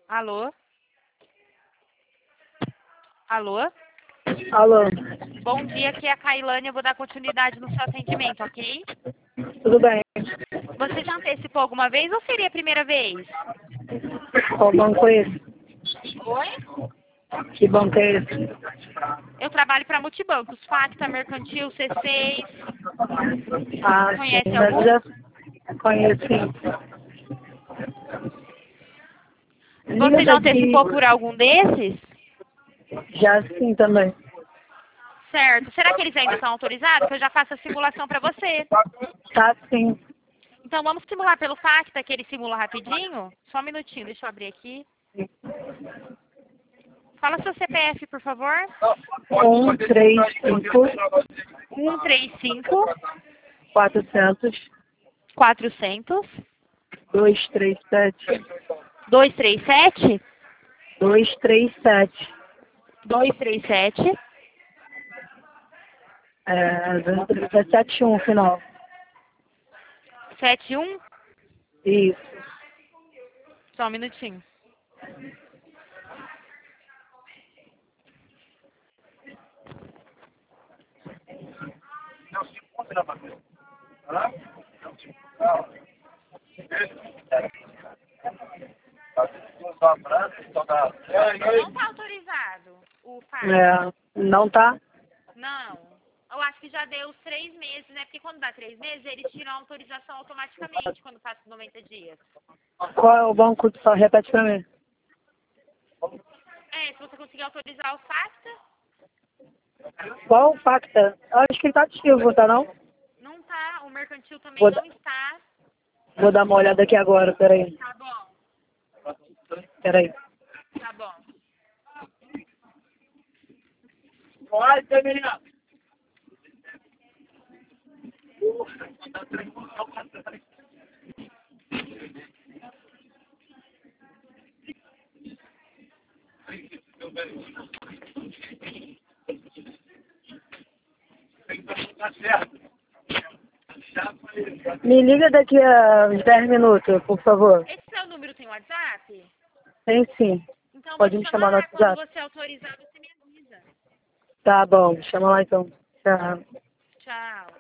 Alô? Alô? Alô, Bom dia, aqui é a Cailane, eu vou dar continuidade no seu atendimento, ok? tudo bem? Você já antecipou alguma vez ou seria a primeira vez? Qual banco é esse? Oi? Que banco é esse? Eu trabalho para multibancos, Facta, Mercantil, C6. Ah, sim, Conhece mas eu algum? já conheço, sim. Liga Você já daqui, antecipou por algum desses? já sim também. Certo. Será que eles ainda estão autorizados? Que eu já faço a simulação para você. Tá sim. Então vamos simular pelo Facta, que ele simula rapidinho? Só um minutinho, deixa eu abrir aqui. Fala seu CPF, por favor. 135 135 400 400 237 237 237 237 71 final. 71. Isso. Só um minutinho. Não está autorizado o fax. Não tá? Não. Eu acho que já deu os 3 meses, né? Porque quando dá 3 meses, eles tiram a autorização automaticamente quando passa os 90 dias. Qual é o banco? Só repete pra mim. É, se você conseguir autorizar o Facta, Qual o Facta? Eu acho que ele tá ativo, tá não? não tá. O mercantil também Vou, não está. vou dar uma olhada aqui agora, peraí. Tá bom, Peraí. tá bom. Me liga daqui a uns 10 minutos, por favor. Esse seu número tem WhatsApp? Tem sim. Então eu vou Pode te me chamar no chamar. Quando WhatsApp. você autorizar, você me avisa. Tá bom, chama lá então. Tchau. Tchau.